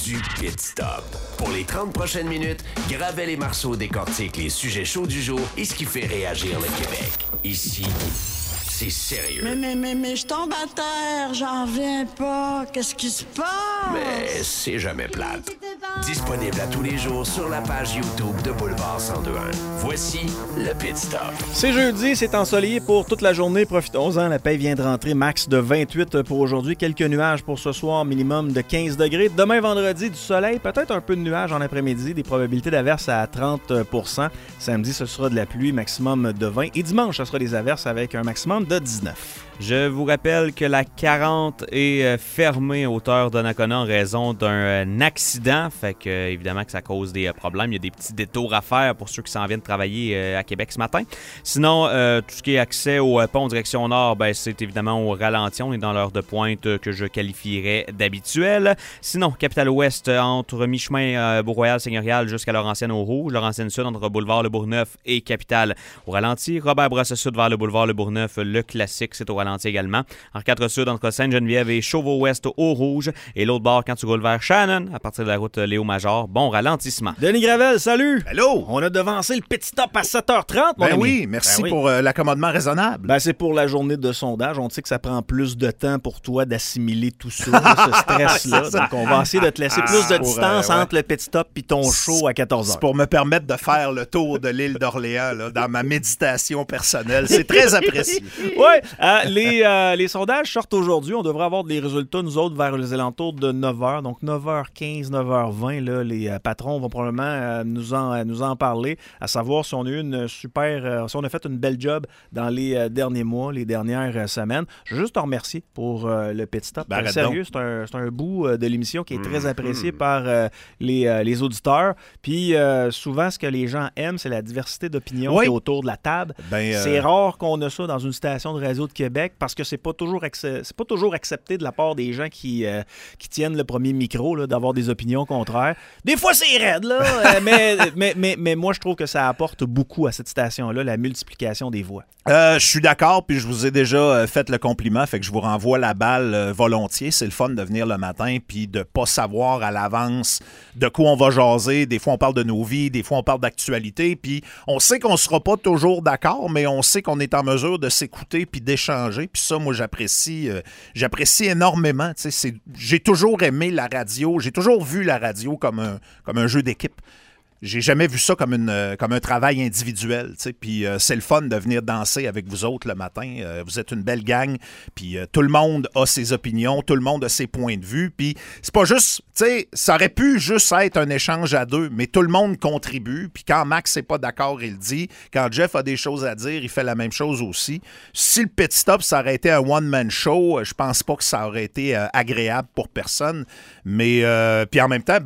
du Pit Stop. Pour les 30 prochaines minutes, Gravel et Marceau décortiquent les sujets chauds du jour et ce qui fait réagir le Québec. Ici, c'est sérieux. Mais je tombe à terre, j'en reviens pas. Qu'est-ce qui se passe? Mais c'est jamais plate. Disponible à tous les jours sur la page YouTube de Boulevard 1021. Voici le Pit Stop. C'est jeudi, c'est ensoleillé pour toute la journée. Profitons-en, la paye vient de rentrer, max de 28 pour aujourd'hui. Quelques nuages pour ce soir, minimum de 15 degrés. Demain, vendredi, du soleil, peut-être un peu de nuages en après-midi, des probabilités d'averses à 30%. Samedi, ce sera de la pluie, maximum de 20. Et dimanche, ce sera des averses avec un maximum de 19. Je vous rappelle que la 40 est fermée à hauteur de Nakona en raison d'un accident. Fait que, évidemment, que ça cause des problèmes. Il y a des petits détours à faire pour ceux qui s'en viennent travailler à Québec ce matin. Sinon, tout ce qui est accès au pont direction nord, ben, c'est évidemment au ralenti. On est dans l'heure de pointe que je qualifierais d'habituelle. Sinon, Capitale-Ouest entre mi-chemin Beau-Royal-Seigneurial jusqu'à Laurentienne-au-Rouge. Laurentienne-Sud entre Boulevard Le Bourgneuf et Capitale au ralenti. Robert-Bourassa-Sud vers le Boulevard Le Bourgneuf, le classique, c'est au ralenti également. En 4 Sud entre Sainte-Geneviève et Chauveau-Ouest au rouge. Et l'autre bord, quand tu roules vers Shannon, à partir de la route Léo-Major, bon ralentissement. Denis Gravel, salut! Hello! On a devancé le Pit Stop à 7h30, mon ami. Oui, merci pour l'accommodement raisonnable. Ben, c'est pour la journée de sondage. On sait que ça prend plus de temps pour toi d'assimiler tout ça, ce stress-là. Donc, on va essayer de te laisser plus de distance entre le Pit Stop et ton show à 14h. C'est pour me permettre de faire le tour de l'île d'Orléans là, dans ma méditation personnelle. C'est très apprécié. Oui, les sondages sortent aujourd'hui. On devrait avoir des résultats, nous autres, vers les alentours de 9h. Donc, 9h15, 9h20, là, les patrons vont probablement nous en parler, à savoir si on a eu si on a fait une belle job dans les derniers mois, les dernières semaines. Je veux juste te remercier pour le Pit Stop. Sérieux, c'est un bout de l'émission qui est très apprécié par les auditeurs. Puis, souvent, ce que les gens aiment, c'est la diversité d'opinions qui est autour de la table. C'est rare qu'on a ça dans une station de radio de Québec parce que c'est pas toujours accepté de la part des gens qui tiennent le premier micro là, d'avoir des opinions contraires. Des fois, c'est raide, là, mais moi, je trouve que ça apporte beaucoup à cette station-là, la multiplication des voix. Je suis d'accord, puis je vous ai déjà fait le compliment, fait que je vous renvoie la balle volontiers. C'est le fun de venir le matin puis de pas savoir à l'avance de quoi on va jaser. Des fois, on parle de nos vies, des fois, on parle d'actualité, puis on sait qu'on sera pas toujours d'accord, mais on sait qu'on est en mesure de s'écouter puis d'échanger. Puis ça, moi, j'apprécie énormément. J'ai toujours aimé la radio, j'ai toujours vu la radio comme un jeu d'équipe. J'ai jamais vu ça comme un travail individuel, puis c'est le fun de venir danser avec vous autres le matin. Vous êtes une belle gang, puis tout le monde a ses opinions, tout le monde a ses points de vue, puis c'est pas juste, ça aurait pu juste être un échange à deux, mais tout le monde contribue, puis quand Max n'est pas d'accord, il le dit. Quand Jeff a des choses à dire, il fait la même chose aussi. Si le Pit Stop, ça aurait été un one-man show, je pense pas que ça aurait été agréable pour personne, mais puis en même temps,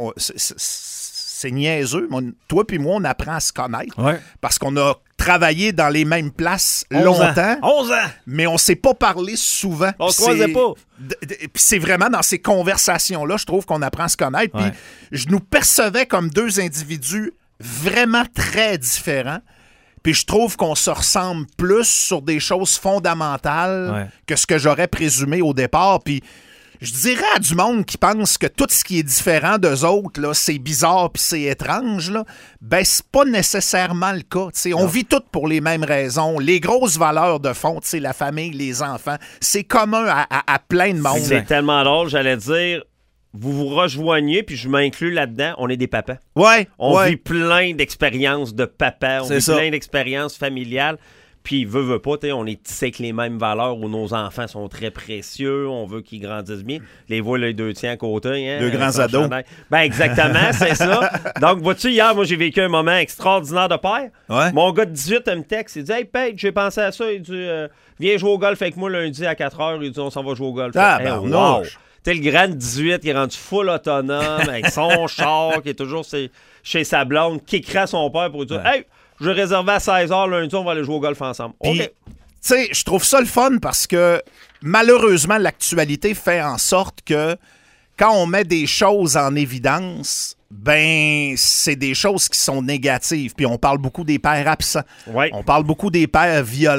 c'est niaiseux. Toi puis moi, on apprend à se connaître parce qu'on a travaillé dans les mêmes places longtemps. 11 ans! Mais on s'est pas parlé souvent. On se croisait pas. Puis c'est vraiment dans ces conversations-là, je trouve qu'on apprend à se connaître. Puis je nous percevais comme deux individus vraiment très différents. Puis je trouve qu'on se ressemble plus sur des choses fondamentales que ce que j'aurais présumé au départ. Puis je dirais à du monde qui pense que tout ce qui est différent d'eux autres, là, c'est bizarre puis c'est étrange, là, ben c'est pas nécessairement le cas. T'sais. On vit toutes pour les mêmes raisons. Les grosses valeurs de fond, la famille, les enfants, c'est commun à plein de monde. C'est tellement drôle, j'allais dire, vous vous rejoignez, puis je m'inclus là-dedans, on est des papas. On vit plein d'expériences de papa, on vit plein d'expériences familiales. Puis, veut pas, on est tissé avec les mêmes valeurs où nos enfants sont très précieux, on veut qu'ils grandissent bien. Les voit les deux tiens à côté. Hein, deux grands ados. Ben exactement, c'est ça. Donc, vois-tu, hier, moi, j'ai vécu un moment extraordinaire de père. Mon gars de 18 me texte, il dit « Hey, Paige, j'ai pensé à ça. » Il dit « Viens jouer au golf avec moi lundi à 4h. » Il dit « On s'en va jouer au golf. » Wow! T'es le grand de 18 qui est rendu full autonome avec son char, qui est toujours chez sa blonde, qui écrit à son père pour lui dire « Hey! » Je réservais à 16h lundi, on va aller jouer au golf ensemble. Puis, tu sais, je trouve ça le fun parce que malheureusement, l'actualité fait en sorte que quand on met des choses en évidence, ben c'est des choses qui sont négatives. Puis on parle beaucoup des pères absents. On parle beaucoup des pères violents.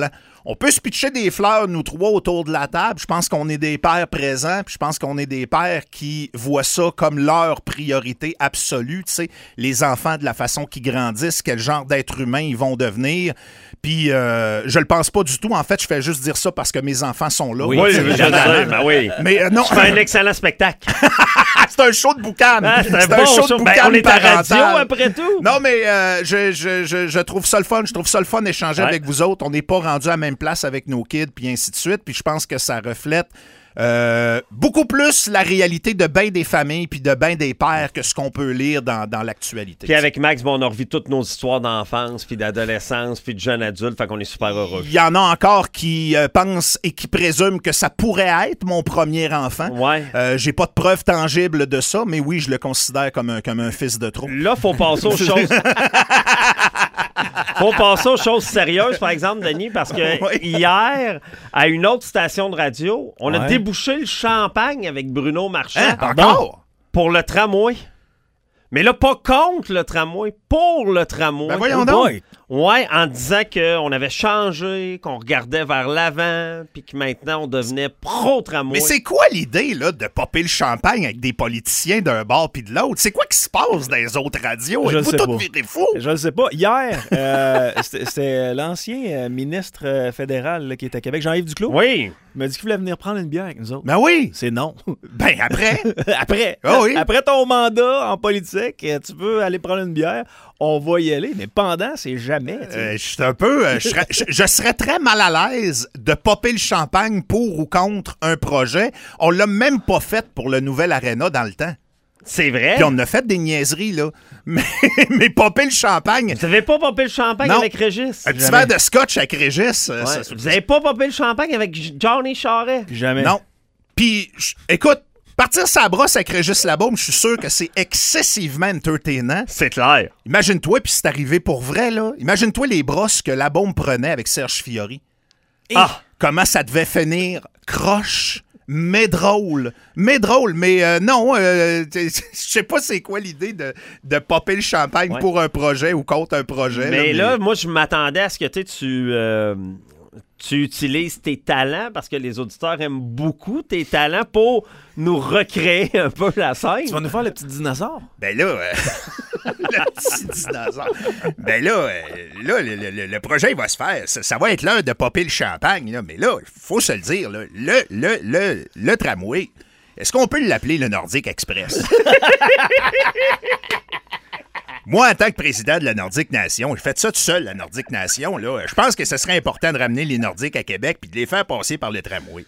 On peut se pitcher des fleurs, nous trois, autour de la table. Je pense qu'on est des pères présents, puis je pense qu'on est des pères qui voient ça comme leur priorité absolue. Tu sais, les enfants, de la façon qu'ils grandissent, quel genre d'être humain ils vont devenir. Puis, je le pense pas du tout. En fait, je fais juste dire ça parce que mes enfants sont là. Oui, je sais, ben oui. Mais non. C'est un excellent spectacle. C'est un show de boucan. C'est un bon show de boucan. On est à radio, après tout. Non, mais je trouve ça le fun. Je trouve ça le fun d'échanger avec vous autres. On n'est pas rendu à la même place avec nos kids, puis ainsi de suite. Puis je pense que ça reflète beaucoup plus la réalité de bien des familles puis de bien des pères que ce qu'on peut lire dans l'actualité. Puis avec Max, on a revu toutes nos histoires d'enfance puis d'adolescence puis de jeunes adultes, fait qu'on est super heureux. Il y en a encore qui pensent et qui présument que ça pourrait être mon premier enfant. Ouais. J'ai pas de preuves tangibles de ça, mais oui, je le considère comme un fils de trop. Là, faut passer aux choses... Faut passer aux choses sérieuses, par exemple, Denis, parce que hier, à une autre station de radio, on a débouché le champagne avec Bruno Marchand. Encore? Pour le tramway. Mais là, pas contre le tramway, pour le tramway. Ben voyons donc. Ouais, en disant qu'on avait changé, qu'on regardait vers l'avant, puis que maintenant on devenait pro-tramway. Mais c'est quoi l'idée là de popper le champagne avec des politiciens d'un bord puis de l'autre? C'est quoi qui se passe dans les autres radios? Je Êtes-vous sais tous pas. virés fous? Je ne sais pas. Hier, c'était l'ancien ministre fédéral là, qui était à Québec, Jean-Yves Duclos. Oui. Il m'a dit qu'il voulait venir prendre une bière avec nous autres. Ben oui. C'est non. Ben après. Après. Oh oui. Après ton mandat en politique, tu peux aller prendre une bière. On va y aller, mais pendant, c'est jamais. Je suis un peu. Je serais très mal à l'aise de popper le champagne pour ou contre un projet. On l'a même pas fait pour le nouvel Arena dans le temps. C'est vrai. Puis on a fait des niaiseries, là. Mais popper le champagne. Vous n'avez pas popé le champagne avec Régis? Un petit verre de scotch avec Régis. Vous n'avez pas popé le champagne avec Johnny Charret? Jamais. Non. Puis, écoute, partir sa brosse avec Régis Labaume, je suis sûr que c'est excessivement entertainant. C'est clair. Imagine-toi, puis c'est arrivé pour vrai, là. Imagine-toi les brosses que Labaume prenait avec Serge Fiori. Et comment ça devait finir croche, mais drôle. Mais drôle, mais non, je sais pas c'est quoi l'idée de popper le champagne pour un projet ou contre un projet. Mais là, moi, je m'attendais à ce que tu utilises tes talents, parce que les auditeurs aiment beaucoup tes talents, pour nous recréer un peu la scène. Tu vas nous faire le petit dinosaure? Ben là, le petit dinosaure. Ben là, le projet, il va se faire. Ça va être l'heure de popper le champagne, là. Mais là, il faut se le dire, là, le tramway, est-ce qu'on peut l'appeler le Nordic Express? Moi, en tant que président de la Nordique Nation, j'ai fait ça tout seul, la Nordique Nation, là. Je pense que ce serait important de ramener les Nordiques à Québec puis de les faire passer par le tramway.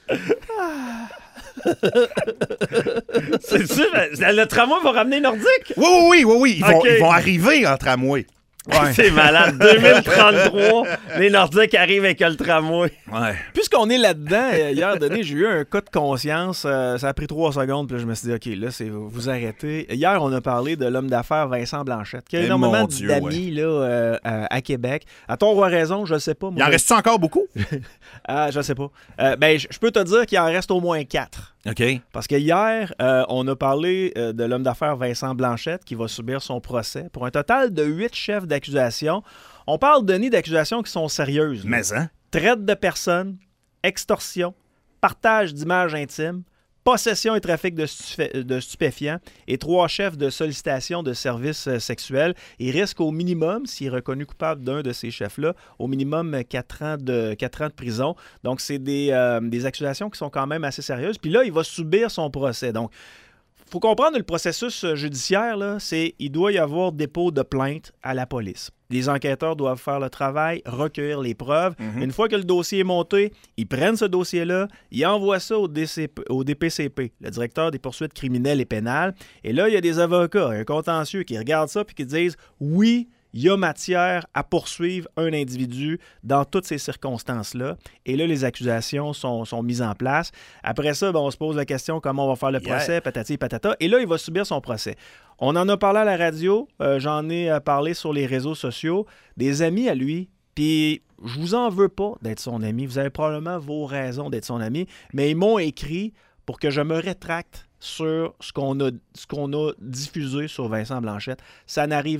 C'est sûr, le tramway va ramener Nordique? Oui. Ils vont arriver en tramway. Ouais. C'est malade. 2033, les Nordiques arrivent avec le tramway. Ouais. Puisqu'on est là-dedans, hier, Denis, j'ai eu un cas de conscience. Ça a pris 3 secondes, puis là, je me suis dit, OK, là, vous arrêtez. Hier, on a parlé de l'homme d'affaires Vincent Blanchette, qui a énormément d'amis là, à Québec. À tort ou à raison, je ne sais pas. Moi, il en reste-tu encore beaucoup? Je sais pas. Je peux te dire qu'il en reste au moins 4. OK. Parce que hier, on a parlé de l'homme d'affaires Vincent Blanchette qui va subir son procès pour un total de 8 chefs d'accusation. On parle, Denis, d'accusations qui sont sérieuses. Mais hein? Traite de personnes, extorsion, partage d'images intimes, possession et trafic de stupéfiants et 3 chefs de sollicitation de services sexuels. Il risque au minimum, s'il est reconnu coupable d'un de ces chefs-là, au minimum 4 ans de prison. Donc, c'est des accusations qui sont quand même assez sérieuses. Puis là, il va subir son procès. Donc, il faut comprendre le processus judiciaire, là, c'est il doit y avoir dépôt de plainte à la police. Les enquêteurs doivent faire le travail, recueillir les preuves. Une fois que le dossier est monté, ils prennent ce dossier-là, ils envoient ça au DPCP, le directeur des poursuites criminelles et pénales. Et là, il y a des avocats, un contentieux qui regardent ça et qui disent « Oui, il y a matière à poursuivre un individu dans toutes ces circonstances-là. » Et là, les accusations sont mises en place. Après ça, on se pose la question comment on va faire le procès, patati patata. Et là, il va subir son procès. On en a parlé à la radio, j'en ai parlé sur les réseaux sociaux, des amis à lui, puis je vous en veux pas d'être son ami. Vous avez probablement vos raisons d'être son ami, mais ils m'ont écrit pour que je me rétracte sur ce qu'on a diffusé sur Vincent Blanchette. Ça n'arrivera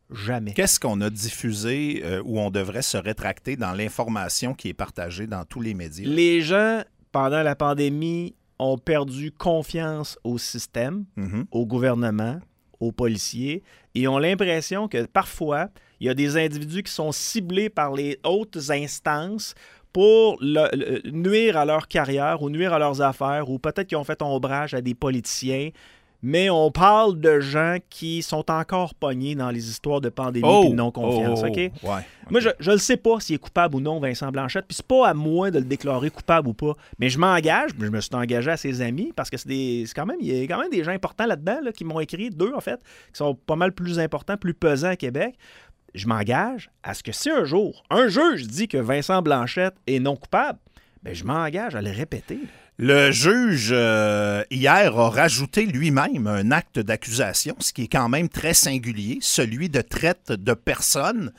Jamais. Qu'est-ce qu'on a diffusé où on devrait se rétracter dans l'information qui est partagée dans tous les médias? Les gens, pendant la pandémie, ont perdu confiance au système, au gouvernement, aux policiers, et ont l'impression que parfois, il y a des individus qui sont ciblés par les hautes instances pour nuire à leur carrière ou nuire à leurs affaires, ou peut-être qu'ils ont fait ombrage à des politiciens. Mais on parle de gens qui sont encore pognés dans les histoires de pandémie et de non-confiance. OK? Ouais, Moi, je ne sais pas s'il est coupable ou non, Vincent Blanchette, puis c'est pas à moi de le déclarer coupable ou pas. Mais je m'engage, je me suis engagé à ses amis, parce que il y a quand même des gens importants là-dedans là, qui m'ont écrit, 2 en fait, qui sont pas mal plus importants, plus pesants à Québec. Je m'engage à ce que si un jour, un juge dit que Vincent Blanchette est non coupable, bien, je m'engage à le répéter. Le juge, hier, a rajouté lui-même un acte d'accusation, ce qui est quand même très singulier, celui de traite de personnes.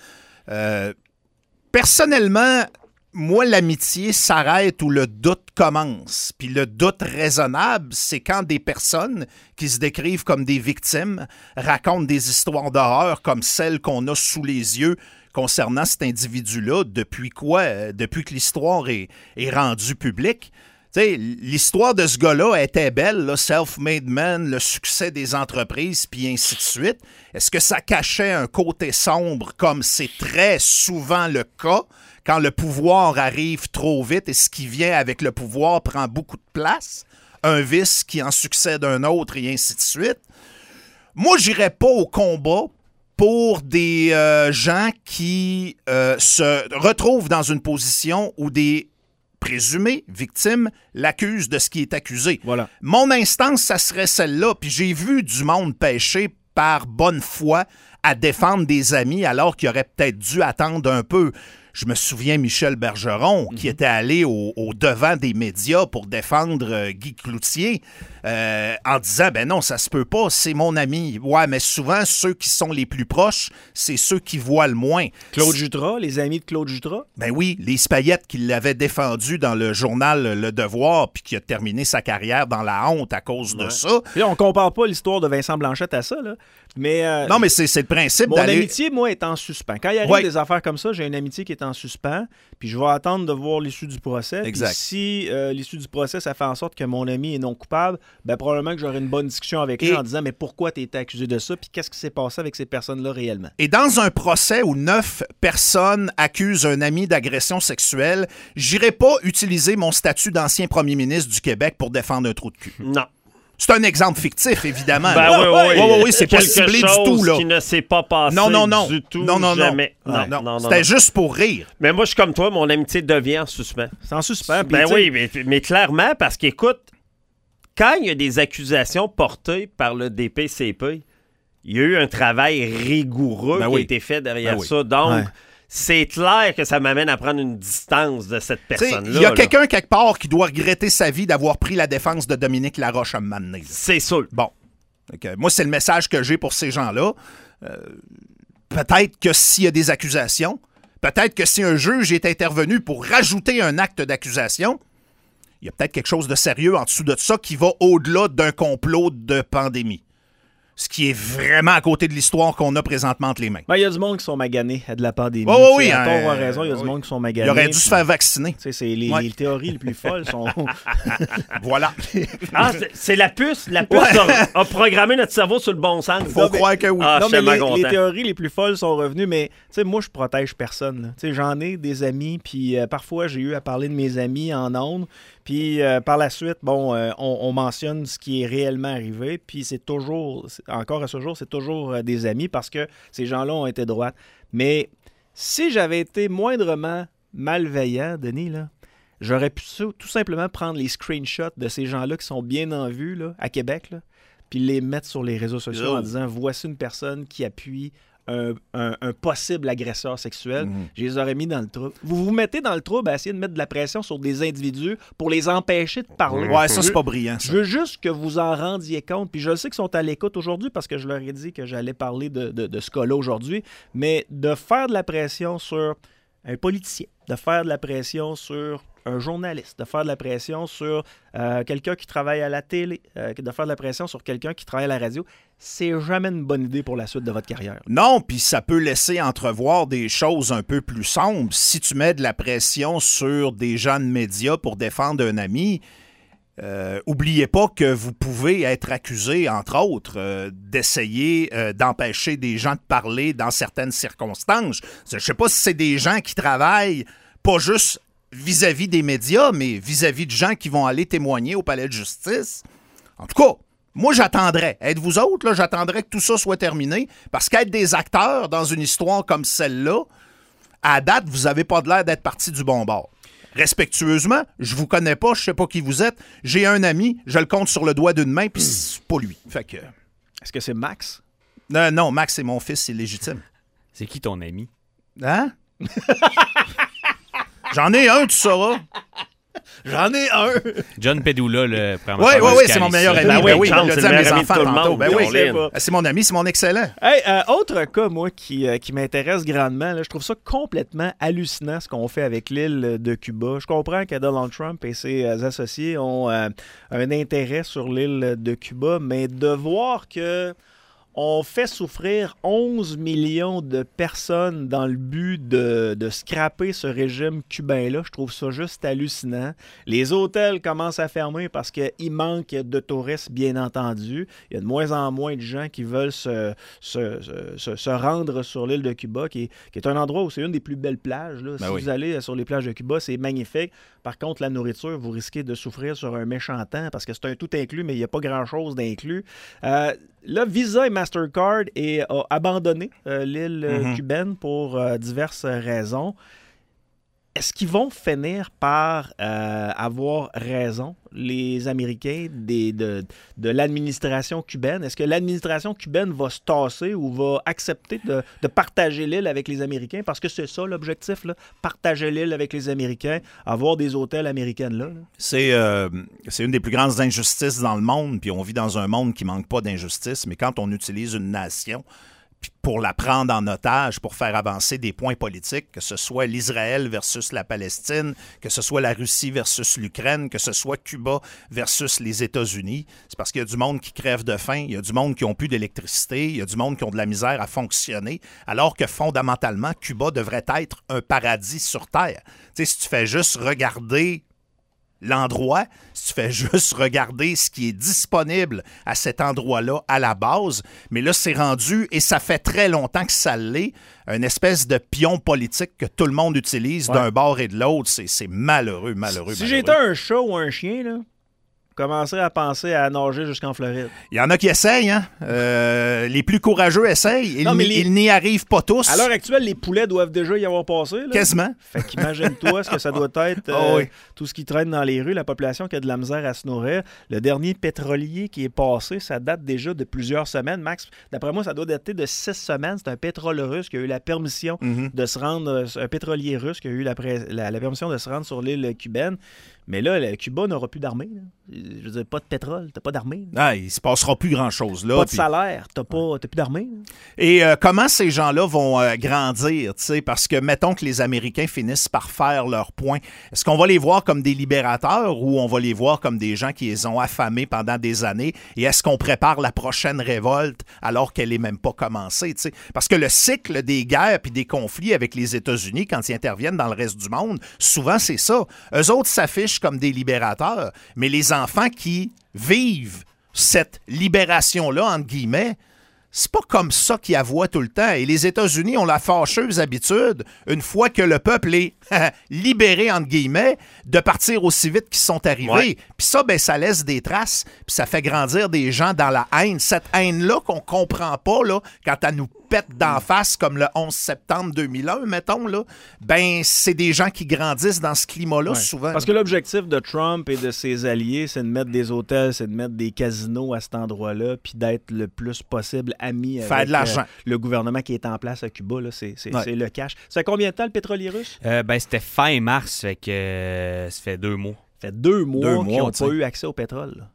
Personnellement, moi, l'amitié s'arrête où le doute commence. Puis le doute raisonnable, c'est quand des personnes qui se décrivent comme des victimes racontent des histoires d'horreur comme celles qu'on a sous les yeux concernant cet individu-là. Depuis que l'histoire est rendue publique. Tu sais, l'histoire de ce gars-là était belle, là, self-made man, le succès des entreprises, puis ainsi de suite. Est-ce que ça cachait un côté sombre, comme c'est très souvent le cas, quand le pouvoir arrive trop vite et ce qui vient avec le pouvoir prend beaucoup de place? Un vice qui en succède un autre et ainsi de suite. Moi, j'irais pas au combat pour des gens qui se retrouvent dans une position où des présumé victime l'accuse de ce qui est accusé. Voilà. Mon instance, ça serait celle-là. Puis j'ai vu du monde pêcher par bonne foi à défendre des amis alors qu'il aurait peut-être dû attendre un peu. Je me souviens Michel Bergeron qui était allé au devant des médias pour défendre Guy Cloutier en disant « Ben non, ça se peut pas, c'est mon ami. » Ouais, mais souvent, ceux qui sont les plus proches, c'est ceux qui voient le moins. Claude Jutras, les amis de Claude Jutras? Ben oui, Lise Payette qui l'avait défendu dans le journal Le Devoir puis qui a terminé sa carrière dans la honte à cause de ça. Puis là, on compare pas l'histoire de Vincent Blanchette à ça, là. Mais, non, mais c'est le principe d'aller... Mon amitié, moi, est en suspens. Quand il arrive des affaires comme ça, j'ai une amitié qui est en suspens, puis je vais attendre de voir l'issue du procès. Exact. Puis si l'issue du procès, ça fait en sorte que mon ami est non coupable, ben probablement que j'aurai une bonne discussion avec lui en disant « Mais pourquoi tu été accusé de ça? Puis qu'est-ce qui s'est passé avec ces personnes-là réellement? » Et dans un procès où 9 personnes accusent un ami d'agression sexuelle, j'irai pas utiliser mon statut d'ancien premier ministre du Québec pour défendre un trou de cul. Non. C'est un exemple fictif, évidemment. Ben oui, c'est pas ciblé du tout, là. Qui ne s'est pas passé du tout, jamais. Non. C'était juste pour rire. Mais moi, je suis comme toi, mon amitié devient en suspens. C'est en suspens. Ben oui, mais clairement, parce qu'écoute, quand il y a des accusations portées par le DPCP, il y a eu un travail rigoureux qui a été fait derrière ça. Donc, c'est clair que ça m'amène à prendre une distance de cette personne-là. Il y a quelqu'un quelque part qui doit regretter sa vie d'avoir pris la défense de Dominique Laroche à un moment donné. C'est sûr. Bon. Okay. Moi, c'est le message que j'ai pour ces gens-là. Peut-être que s'il y a des accusations, peut-être que si un juge est intervenu pour rajouter un acte d'accusation, il y a peut-être quelque chose de sérieux en dessous de ça qui va au-delà d'un complot de pandémie. Ce qui est vraiment à côté de l'histoire qu'on a présentement entre les mains. Ben, il y a du monde qui sont maganés de la pandémie. Oui, à tort ou à raison, il y a du monde qui sont maganés. Il aurait dû se faire vacciner. Les théories les plus folles sont... Voilà. C'est la puce. La puce a programmé notre cerveau sur le bon sens. Faut croire que oui. Non, mais les théories les plus folles sont revenues, mais moi, je protège personne. J'en ai des amis, puis parfois, j'ai eu à parler de mes amis en ondes. Puis par la suite, on mentionne ce qui est réellement arrivé, puis c'est toujours, encore à ce jour, c'est toujours des amis parce que ces gens-là ont été droites. Mais si j'avais été moindrement malveillant, Denis, là, j'aurais pu tout simplement prendre les screenshots de ces gens-là qui sont bien en vue là, à Québec, là, puis les mettre sur les réseaux sociaux en disant « Voici une personne qui appuie un possible agresseur sexuel. Je les aurais mis dans le trouble. Vous vous mettez dans le trouble à essayer de mettre de la pression sur des individus pour les empêcher de parler. Ouais, ça, c'est pas brillant. Ça. Je veux juste que vous en rendiez compte. Puis je sais qu'ils sont à l'écoute aujourd'hui parce que je leur ai dit que j'allais parler de ce cas-là aujourd'hui. Mais de faire de la pression sur un politicien, de faire de la pression sur un journaliste, de faire de la pression sur quelqu'un qui travaille à la télé, de faire de la pression sur quelqu'un qui travaille à la radio, c'est jamais une bonne idée pour la suite de votre carrière. Non, puis ça peut laisser entrevoir des choses un peu plus sombres. Si tu mets de la pression sur des gens de médias pour défendre un ami, oubliez pas que vous pouvez être accusé, entre autres, d'essayer d'empêcher des gens de parler dans certaines circonstances. Je ne sais pas si c'est des gens qui travaillent pas juste vis-à-vis des médias, mais vis-à-vis de gens qui vont aller témoigner au palais de justice. En tout cas, moi, j'attendrais. Êtes-vous autres, là, j'attendrais que tout ça soit terminé, parce qu'être des acteurs dans une histoire comme celle-là, à date, vous n'avez pas de l'air d'être parti du bon bord. Respectueusement, je vous connais pas, je sais pas qui vous êtes. J'ai un ami, je le compte sur le doigt d'une main, puis c'est pas lui. Fait que... Est-ce que c'est Max? Non, Max, c'est mon fils, c'est légitime. C'est qui ton ami? Hein? J'en ai un, tu sauras. J'en ai un! John Pedula, le premier Oui, c'est mon meilleur ami. Oui, je le dis à mes enfants tantôt. Oui, c'est mon ami, c'est mon excellent. Hey, autre cas, moi, qui m'intéresse grandement, là, je trouve ça complètement hallucinant ce qu'on fait avec l'île de Cuba. Je comprends que Donald Trump et ses associés ont un intérêt sur l'île de Cuba, mais de voir que on fait souffrir 11 millions de personnes dans le but de scraper ce régime cubain-là. Je trouve ça juste hallucinant. Les hôtels commencent à fermer parce qu'il manque de touristes, bien entendu. Il y a de moins en moins de gens qui veulent se rendre sur l'île de Cuba, qui est un endroit où c'est une des plus belles plages. Là. Si vous allez sur les plages de Cuba, c'est magnifique. Par contre, la nourriture, vous risquez de souffrir sur un méchant temps parce que c'est un tout inclus, mais il n'y a pas grand-chose d'inclus. Là, Visa et Mastercard a abandonné l'île cubaine pour diverses raisons. Est-ce qu'ils vont finir par avoir raison, les Américains, de l'administration cubaine? Est-ce que l'administration cubaine va se tasser ou va accepter de partager l'île avec les Américains? Parce que c'est ça l'objectif, là, partager l'île avec les Américains, avoir des hôtels américains là. C'est une des plus grandes injustices dans le monde, puis on vit dans un monde qui manque pas d'injustice, mais quand on utilise une nation pour la prendre en otage, pour faire avancer des points politiques, que ce soit l'Israël versus la Palestine, que ce soit la Russie versus l'Ukraine, que ce soit Cuba versus les États-Unis, c'est parce qu'il y a du monde qui crève de faim, il y a du monde qui n'a plus d'électricité, il y a du monde qui ont de la misère à fonctionner, alors que fondamentalement, Cuba devrait être un paradis sur Terre. Tu sais, si tu fais juste regarder l'endroit, si tu fais juste regarder ce qui est disponible à cet endroit-là à la base, mais là, c'est rendu, et ça fait très longtemps que ça l'est, une espèce de pion politique que tout le monde utilise d'un bord et de l'autre. C'est malheureux. Si j'étais un chat ou un chien, là, commencer à penser à nager jusqu'en Floride. Il y en a qui essayent, hein? Les plus courageux essayent. Ils n'y arrivent pas tous. À l'heure actuelle, les poulets doivent déjà y avoir passé. Là. Quasiment. Fait qu'imagine-toi ce que ça doit être, tout ce qui traîne dans les rues, la population qui a de la misère à se nourrir. Le dernier pétrolier qui est passé, ça date déjà de plusieurs semaines. Max, d'après moi, ça doit dater de 6 semaines. C'est un pétrole russe qui a eu la permission de se rendre, un pétrolier russe qui a eu la permission de se rendre sur l'île cubaine. Mais là, Cuba n'aura plus d'armée. Là. Je veux dire, pas de pétrole, t'as pas d'armée. Ah, il se passera plus grand-chose là. Pas de salaire, t'as plus d'armée. Et comment ces gens-là vont grandir, tu sais, parce que mettons que les Américains finissent par faire leur point. Est-ce qu'on va les voir comme des libérateurs ou on va les voir comme des gens qui les ont affamés pendant des années? Et est-ce qu'on prépare la prochaine révolte alors qu'elle n'est même pas commencée, tu sais? Parce que le cycle des guerres puis des conflits avec les États-Unis, quand ils interviennent dans le reste du monde, souvent c'est ça. Eux autres s'affichent comme des libérateurs, mais les enfants qui vivent cette libération-là, entre guillemets, c'est pas comme ça qu'ils avouent tout le temps. Et les États-Unis ont la fâcheuse habitude, une fois que le peuple est libéré, entre guillemets, de partir aussi vite qu'ils sont arrivés. Ouais. Puis ça, ben, ça laisse des traces, puis ça fait grandir des gens dans la haine. Cette haine-là qu'on comprend pas, là, quand elle nous pète d'en face, comme le 11 septembre 2001, mettons, là, ben, c'est des gens qui grandissent dans ce climat-là, souvent. Parce que l'objectif de Trump et de ses alliés, c'est de mettre des hôtels, c'est de mettre des casinos à cet endroit-là, puis d'être le plus possible amis faire de l'argent. Le gouvernement qui est en place à Cuba. Là, c'est le cash. Ça fait combien de temps, le pétrolier russe? C'était fin mars, fait que ça fait 2 mois. Ça fait 2 mois qu'ils n'ont pas eu accès au pétrole. Là.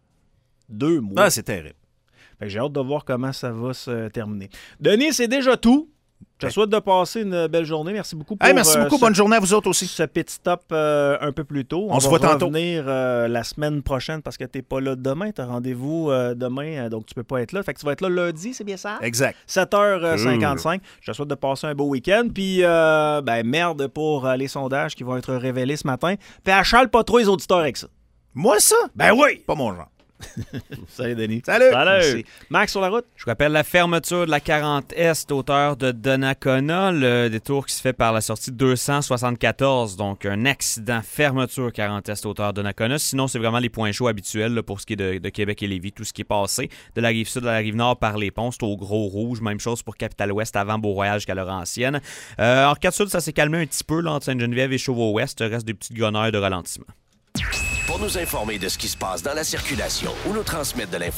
2 mois. Ah, c'est terrible. Fait que j'ai hâte de voir comment ça va se terminer. Denis, c'est déjà tout. Je te souhaite de passer une belle journée. Merci beaucoup pour merci beaucoup. Bonne journée à vous autres aussi. Ce pit stop un peu plus tôt. On se voit tantôt. On va revenir la semaine prochaine parce que tu n'es pas là demain. Tu as rendez-vous demain, donc tu peux pas être là. Fait que tu vas être là lundi, c'est bien ça? Exact. 7h55. Je te souhaite de passer un beau week-end. Puis, merde pour les sondages qui vont être révélés ce matin. Puis, achale pas trop les auditeurs avec ça. Moi, ça? Ben oui! Pas mon genre. Salut, Denis. Salut! Merci. Max, sur la route? Je vous rappelle la fermeture de la 40 Est, hauteur de Donnacona, le détour qui se fait par la sortie 274, donc un accident, fermeture 40 Est, hauteur de Donnacona. Sinon, c'est vraiment les points chauds habituels là, pour ce qui est de Québec et Lévis, tout ce qui est passé. De la rive sud à la rive nord par les ponts, c'est au Gros Rouge. Même chose pour Capitale-Ouest avant Beau-Royal jusqu'à Laurentienne. En Rive-Sud, ça s'est calmé un petit peu là, entre Sainte-Geneviève et Chauveau-Ouest. Il reste des petites grenouilles de ralentissement. Pour nous informer de ce qui se passe dans la circulation ou nous transmettre de l'information,